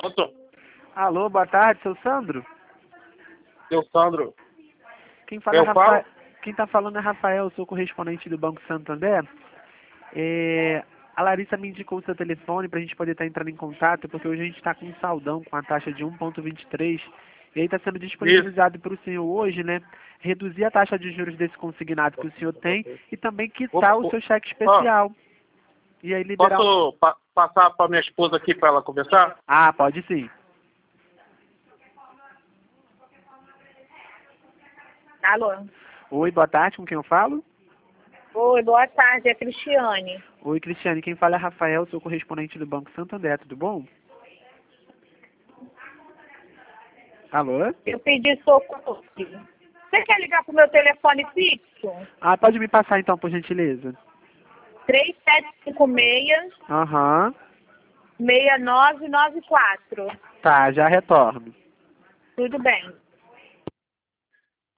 Pronto. Alô, boa tarde, seu Sandro? Seu Sandro. Quem fala Eu é falo? Quem tá falando é Rafael, sou correspondente do Banco Santander. A Larissa me indicou o seu telefone para a gente poder estar entrando em contato, porque hoje a gente está com um saldão com a taxa de 1,23 e aí está sendo Isso. disponibilizado para o senhor hoje, né? Reduzir a taxa de juros desse consignado que o senhor tem e também quitar o seu cheque Ó, especial. E aí liberar. posso passar para minha esposa aqui para ela conversar? Ah, pode sim. Alô? Oi, boa tarde, com quem eu falo? Oi, boa tarde, é Cristiane. Oi, Cristiane, quem fala é Rafael, sou correspondente do Banco Santander, tudo bom? Alô? Eu pedi socorro. Você quer ligar pro meu telefone fixo? Ah, pode me passar então, por gentileza. 3756 Aham. 6994. Tá, já retorno. Tudo bem.